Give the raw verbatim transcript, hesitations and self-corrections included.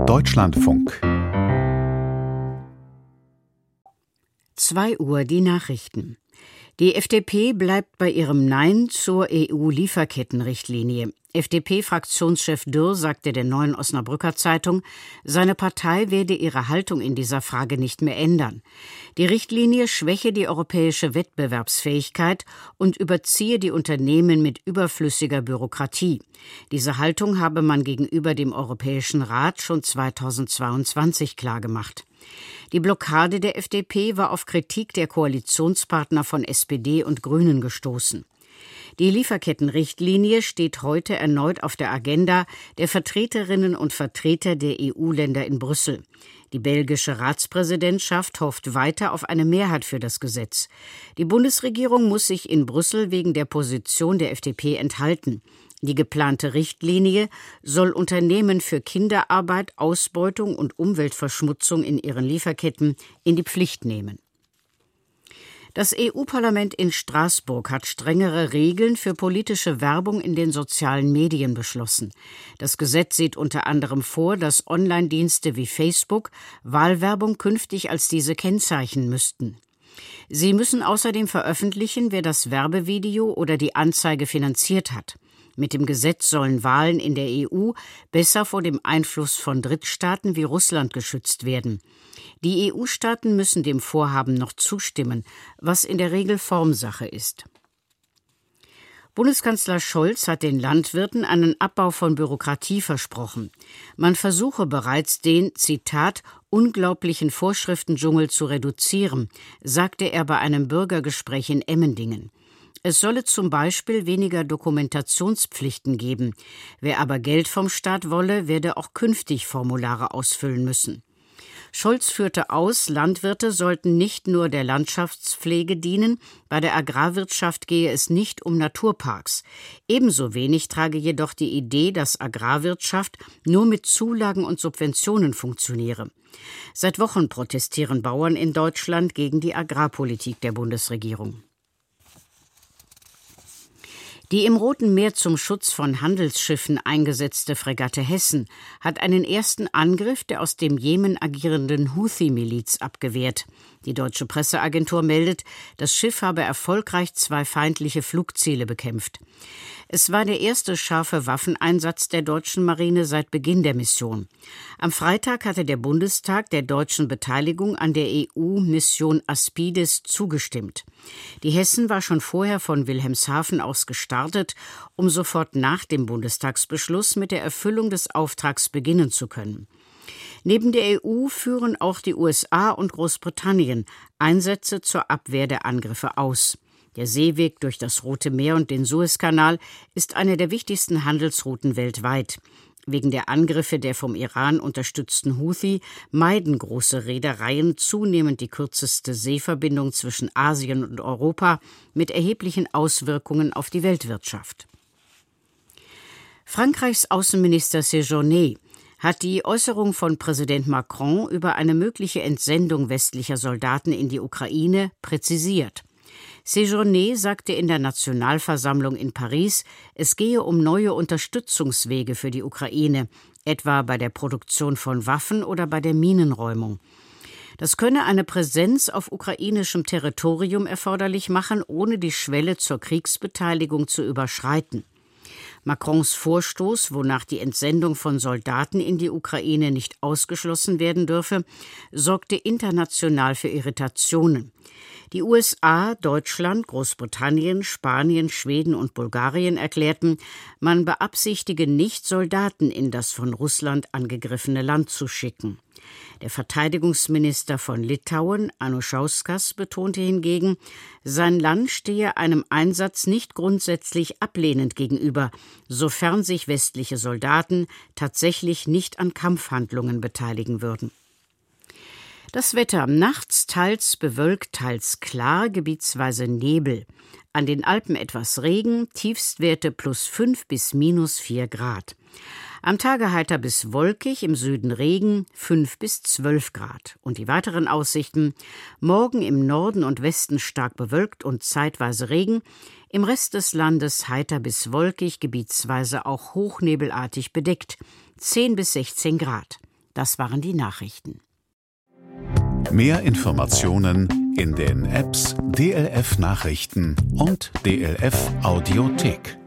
Deutschlandfunk. zwei Uhr die Nachrichten. Die F D P bleibt bei ihrem Nein zur E U-Lieferkettenrichtlinie. F D P-Fraktionschef Dürr sagte der Neuen Osnabrücker Zeitung, seine Partei werde ihre Haltung in dieser Frage nicht mehr ändern. Die Richtlinie schwäche die europäische Wettbewerbsfähigkeit und überziehe die Unternehmen mit überflüssiger Bürokratie. Diese Haltung habe man gegenüber dem Europäischen Rat schon zweitausendzweiundzwanzig klargemacht. Die Blockade der F D P war auf Kritik der Koalitionspartner von S P D und Grünen gestoßen. Die Lieferkettenrichtlinie steht heute erneut auf der Agenda der Vertreterinnen und Vertreter der E U-Länder in Brüssel. Die belgische Ratspräsidentschaft hofft weiter auf eine Mehrheit für das Gesetz. Die Bundesregierung muss sich in Brüssel wegen der Position der F D P enthalten. Die geplante Richtlinie soll Unternehmen für Kinderarbeit, Ausbeutung und Umweltverschmutzung in ihren Lieferketten in die Pflicht nehmen. Das E U-Parlament in Straßburg hat strengere Regeln für politische Werbung in den sozialen Medien beschlossen. Das Gesetz sieht unter anderem vor, dass Online-Dienste wie Facebook Wahlwerbung künftig als diese kennzeichnen müssten. Sie müssen außerdem veröffentlichen, wer das Werbevideo oder die Anzeige finanziert hat. Mit dem Gesetz sollen Wahlen in der E U besser vor dem Einfluss von Drittstaaten wie Russland geschützt werden. Die E U-Staaten müssen dem Vorhaben noch zustimmen, was in der Regel Formsache ist. Bundeskanzler Scholz hat den Landwirten einen Abbau von Bürokratie versprochen. Man versuche bereits den, Zitat, unglaublichen Vorschriftendschungel zu reduzieren, sagte er bei einem Bürgergespräch in Emmendingen. Es solle zum Beispiel weniger Dokumentationspflichten geben. Wer aber Geld vom Staat wolle, werde auch künftig Formulare ausfüllen müssen. Scholz führte aus, Landwirte sollten nicht nur der Landschaftspflege dienen, bei der Agrarwirtschaft gehe es nicht um Naturparks. Ebenso wenig trage jedoch die Idee, dass Agrarwirtschaft nur mit Zulagen und Subventionen funktioniere. Seit Wochen protestieren Bauern in Deutschland gegen die Agrarpolitik der Bundesregierung. Die im Roten Meer zum Schutz von Handelsschiffen eingesetzte Fregatte Hessen hat einen ersten Angriff der aus dem Jemen agierenden Houthi-Miliz abgewehrt. Die deutsche Presseagentur meldet, das Schiff habe erfolgreich zwei feindliche Flugziele bekämpft. Es war der erste scharfe Waffeneinsatz der deutschen Marine seit Beginn der Mission. Am Freitag hatte der Bundestag der deutschen Beteiligung an der E U-Mission Aspides zugestimmt. Die Hessen war schon vorher von Wilhelmshaven aus gestartet, um sofort nach dem Bundestagsbeschluss mit der Erfüllung des Auftrags beginnen zu können. Neben der E U führen auch die U S A und Großbritannien Einsätze zur Abwehr der Angriffe aus. Der Seeweg durch das Rote Meer und den Suezkanal ist eine der wichtigsten Handelsrouten weltweit. Wegen der Angriffe der vom Iran unterstützten Houthi meiden große Reedereien zunehmend die kürzeste Seeverbindung zwischen Asien und Europa mit erheblichen Auswirkungen auf die Weltwirtschaft. Frankreichs Außenminister Séjourné hat die Äußerung von Präsident Macron über eine mögliche Entsendung westlicher Soldaten in die Ukraine präzisiert. Séjourné sagte in der Nationalversammlung in Paris, es gehe um neue Unterstützungswege für die Ukraine, etwa bei der Produktion von Waffen oder bei der Minenräumung. Das könne eine Präsenz auf ukrainischem Territorium erforderlich machen, ohne die Schwelle zur Kriegsbeteiligung zu überschreiten. Macrons Vorstoß, wonach die Entsendung von Soldaten in die Ukraine nicht ausgeschlossen werden dürfe, sorgte international für Irritationen. Die U S A, Deutschland, Großbritannien, Spanien, Schweden und Bulgarien erklärten, man beabsichtige nicht, Soldaten in das von Russland angegriffene Land zu schicken. Der Verteidigungsminister von Litauen, Anušauskas, betonte hingegen, sein Land stehe einem Einsatz nicht grundsätzlich ablehnend gegenüber, sofern sich westliche Soldaten tatsächlich nicht an Kampfhandlungen beteiligen würden. Das Wetter: nachts teils bewölkt, teils klar, gebietsweise Nebel. An den Alpen etwas Regen, Tiefstwerte plus fünf bis minus vier Grad. Am Tage heiter bis wolkig, im Süden Regen, fünf bis zwölf Grad. Und die weiteren Aussichten: morgen im Norden und Westen stark bewölkt und zeitweise Regen, im Rest des Landes heiter bis wolkig, gebietsweise auch hochnebelartig bedeckt, zehn bis sechzehn Grad. Das waren die Nachrichten. Mehr Informationen in den Apps D L F Nachrichten und D L F Audiothek.